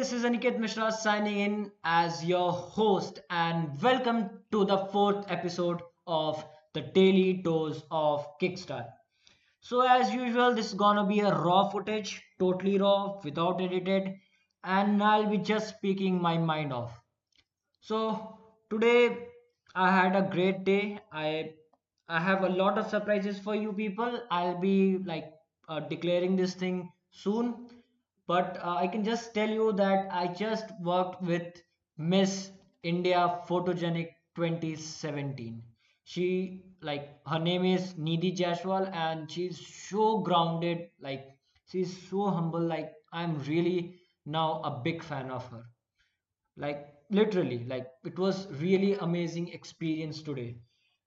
this is Aniket Mishra signing in as your host, and welcome to the fourth episode of the Daily Dose of Kickstart. So, as usual, this is gonna be a raw footage, totally raw, without edited, and I'll be just speaking my mind off. So, today I had a great day. I have a lot of surprises for you people. I'll be declaring this thing soon, but I can just tell you that I just worked with Miss India Photogenic 2017. She her name is Nidhi Jaiswal and she's so grounded, she's so humble, I'm really now a big fan of her. Literally, it was really amazing experience today.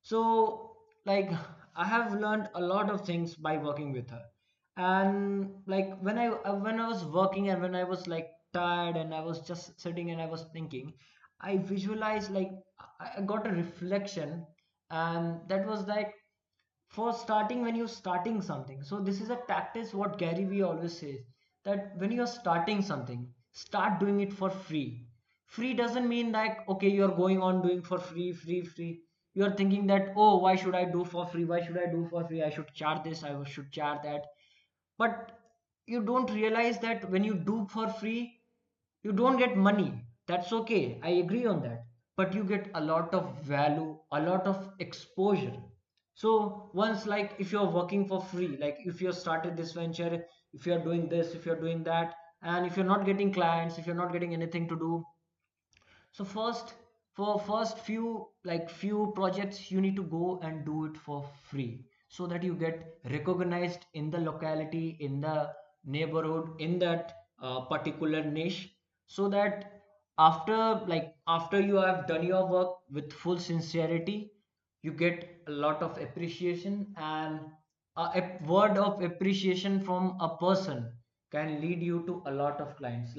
So like I have learned a lot of things by working with her. And when I was working and when I was tired and I was just sitting and I was thinking, I visualized I got a reflection, and that was like, for starting, when you're starting something, so this is a tactic what Gary Vee always says, that when you're starting something, start doing it for free. Free doesn't mean like, okay, you're going on doing for free, free. You're thinking that, oh, why should I do for free, why should I do for free, I should charge this, I should charge that. But you don't realize that when you do for free, you don't get money. That's okay, I agree on that. But you get a lot of value, a lot of exposure. So once, like, if you're working for free, like if you started this venture, if you're doing this, if you're doing that, and if you're not getting clients, if you're not getting anything to do, so first, for first few projects, you need to go and do it for free, so that you get recognized in the locality, in the neighborhood, in that particular niche, so that after you have done your work with full sincerity, you get a lot of appreciation. And a word of appreciation from a person can lead you to a lot of clients.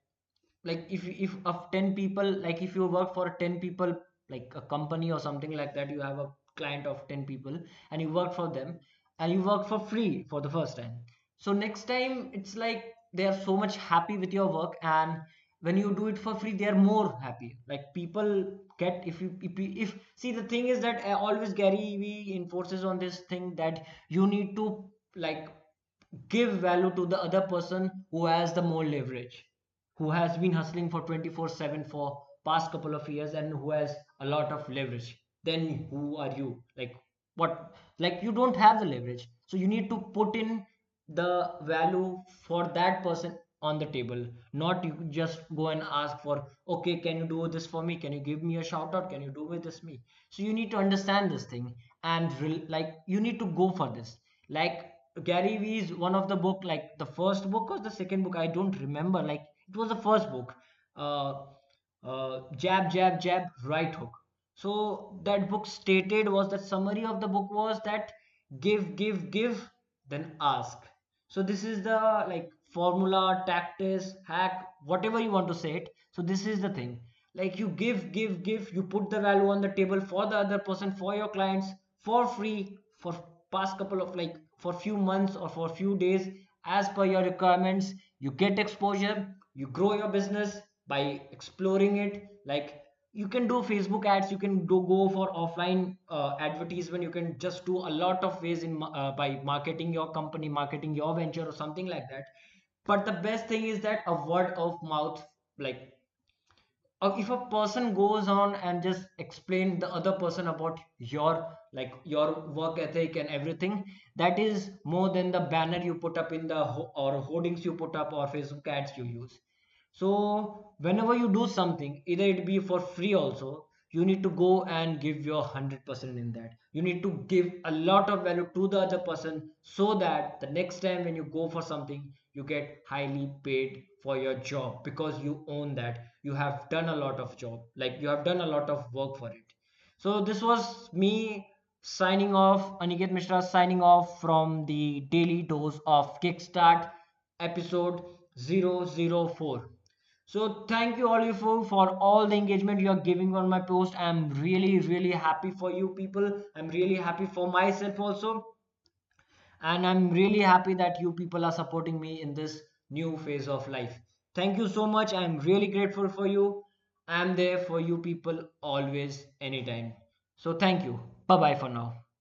If of 10 people, like if you work for 10 people, like a company or something like that, you have a client of 10 people and you work for them, and you work for free for the first time. So next time it's like they are so much happy with your work, and when you do it for free, they are more happy. Like people get, if see, the thing is that always Gary Vee enforces on this thing, that you need to like give value to the other person who has the more leverage, who has been hustling for 24/7 for past couple of years, and who has a lot of leverage. Then who are you? What? Like, you don't have the leverage, so you need to put in the value for that person on the table. Not you just go and ask for, okay, can you do this for me, can you give me a shout out, can you do with this me. So you need to understand this thing, and you need to go for this. Like, Gary Vee's one of the book, like the first book or the second book, I don't remember. Like, it was the first book, uh, Jab, Jab, Jab, Right Hook. So that book stated, was that summary of the book was that give, give, give, then ask. So this is the formula, tactics, hack, whatever you want to say it. So this is the thing. Like, you give, give, give, you put the value on the table for the other person, for your clients, for free, for past couple of, for few months or for few days, as per your requirements. You get exposure, you grow your business by exploring it. Like, you can do Facebook ads, you can do go for offline advertisement, you can just do a lot of ways by marketing your company, marketing your venture or something like that. But the best thing is that a word of mouth, like, if a person goes on and just explain the other person about your work ethic and everything, that is more than the banner you put up in the or hoardings you put up or Facebook ads you use. So whenever you do something, either it be for free also, you need to go and give your 100% in that. You need to give a lot of value to the other person, so that the next time when you go for something, you get highly paid for your job, because you own that. You have done a lot of job, like you have done a lot of work for it. So this was me signing off, Aniket Mishra signing off from the Daily Dose of Kickstart, episode 004. So thank you all you for all the engagement you are giving on my post. I'm really really happy for you people. I'm really happy for myself also, and I'm really happy that you people are supporting me in this new phase of life. Thank you so much. I'm really grateful for you. I'm there for you people always, anytime. So thank you. Bye bye for now.